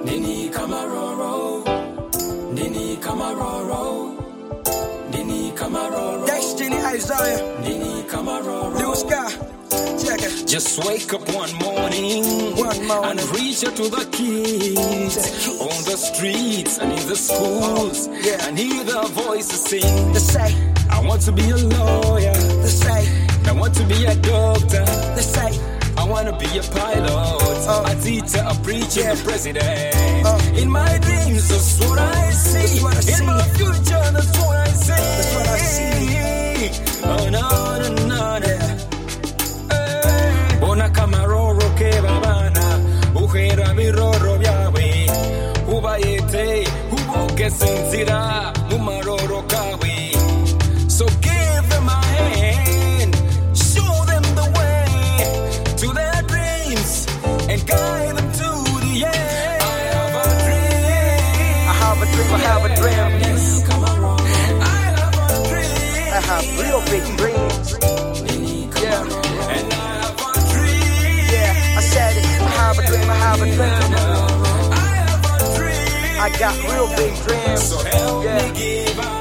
Nini Kamaroro, Nini Kamaroro, Nini Kamaroro. Destiny Isaiah, Nini Kamaroro. Blue Sky, check it. Just wake up one morning and reach out to the kids on the streets and in the schools and hear their voices sing. They say, I want to be a lawyer. they say, I want to be a doctor. they say, I want to be a pilot, a teacher, a preacher, a president. In my dreams, that's what I see. That's what I see. In my future, that's what I see. That's what I see. Oh, no, no, no, no. Bona kamaroro ke babana, ujera biroro byawe, ubayete, ubuke sinzira, mumaroro kawe. So give them a hand, show them the way to their dreams, and guide them to the end. I have a dream. I have a dream, I have a dream. Yes. I have a dream. I have real big dreams. Yeah, And I have a dream. yeah, I said it. I have a dream, I have a dream. I have a dream. I got real big dreams. So help Yeah. me give I.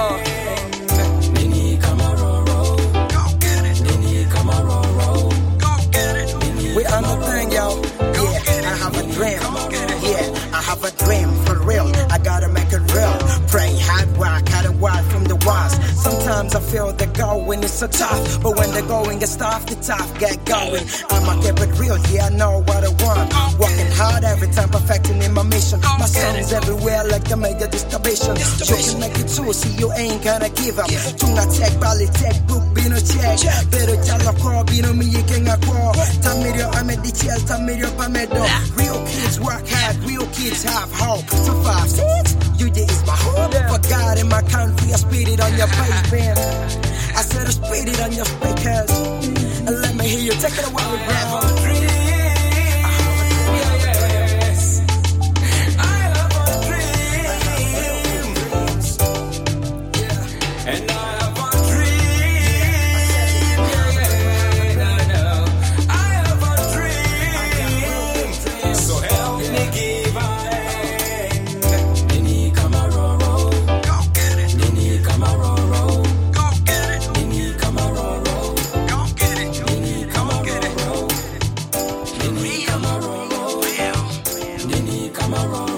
We on the thing, yo. Yeah, I have a dream. Yeah, I have a dream for real. I gotta make it real. Pray hard work, had a word from the walls. Sometimes I feel the going is so tough, but when the going gets tough, the tough get going. I'ma keep it real. Yeah, I know what I want. Working hard every time, perfecting in my mission. My songs everywhere like the mega distribution. You can make it too, see you ain't gonna give up. Tunga tech, bali tech, book, bino check. Pero jalo ko, bino mi yiking ako. Tamirio amedichel, tamirio pamedo. Real kids work hard, real kids have hope. So 5, 6, you is my hope. For God in my country, I spit it on your face, man. I said I spit it on your speakers. And let me hear you take it away, bro. And I have a dream. I have a dream. So help me give I. Nini Kamaroro. Go get it. Nini Kamaroro. Go get it. Nini Kamaroro. Go get it. Nini Kamaroro. Nini Kamaroro. Nini Kamaroro.